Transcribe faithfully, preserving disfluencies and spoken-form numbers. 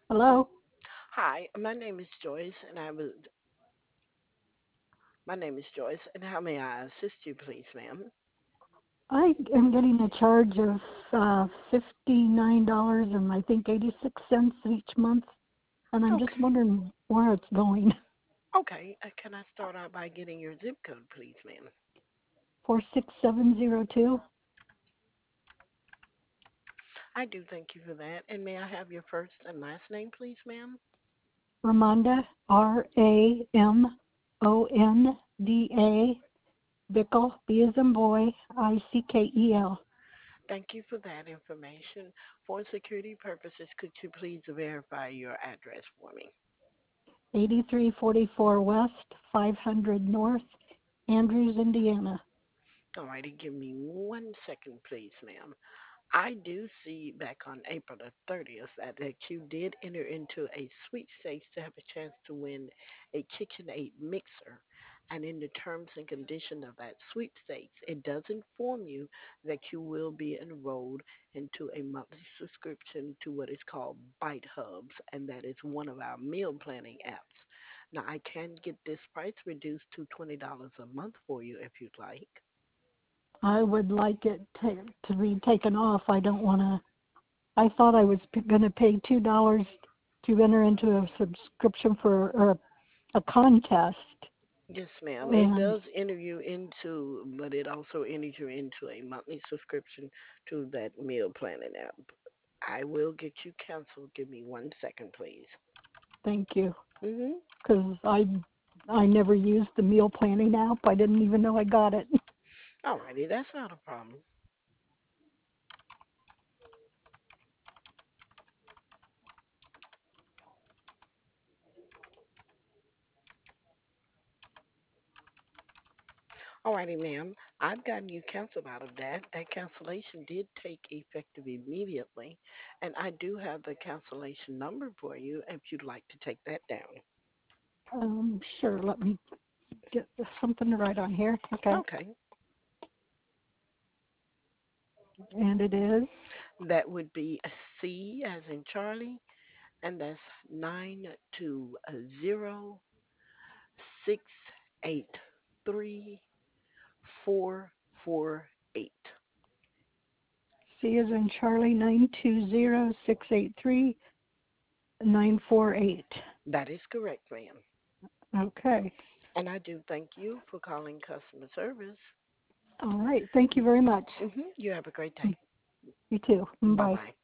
Hello. Hi, my name is Joyce, and I was my name is Joyce, and how may I assist you, please, ma'am? I am getting a charge of uh, fifty-nine dollars and I think eighty-six cents each month, and I'm just Okay, wondering where it's going. okay. Uh, can I start out by getting your zip code, please, ma'am? four six seven zero two. I do thank you for that. And may I have your first and last name, please, ma'am? Ramonda, R A M O N D A, Bickle, B as in boy, I C K E L. Thank you for that information. For security purposes, could you please verify your address for me? eighty-three forty-four West, five hundred North, Andrews, Indiana. Alrighty, give me one second, please, ma'am. I do see back on April the thirtieth that, that you did enter into a sweepstakes to have a chance to win a KitchenAid mixer. And in the terms and condition of that sweepstakes, it does inform you that you will be enrolled into a monthly subscription to what is called Bite Hubs, and that is one of our meal planning apps. Now, I can get this price reduced to twenty dollars a month for you if you'd like. I would like it to, to be taken off. I don't want to. I thought I was going to pay two dollars to enter into a subscription for or a contest, Yes, ma'am. It and does enter you into, but it also enters you into a monthly subscription to that meal planning app. I will get you canceled. Give me one second, please. thank you, Mhm. because I I never used the meal planning app. I didn't even know I got it. Alrighty, that's not a problem. Alrighty, ma'am. I've gotten you canceled out of that. That cancellation did take effective immediately, and I do have the cancellation number for you if you'd like to take that down. Um, sure. Let me get something to write on here. Okay, Okay. and it is That would be a C as in Charlie, and that's nine two zero six eight three four four eight. C as in Charlie nine two zero six eight three nine four eight. That is correct, ma'am. Okay. And I do thank you for calling customer service. All right. Thank you very much. Hmm. You have a great day. You too. Bye Bye. bye.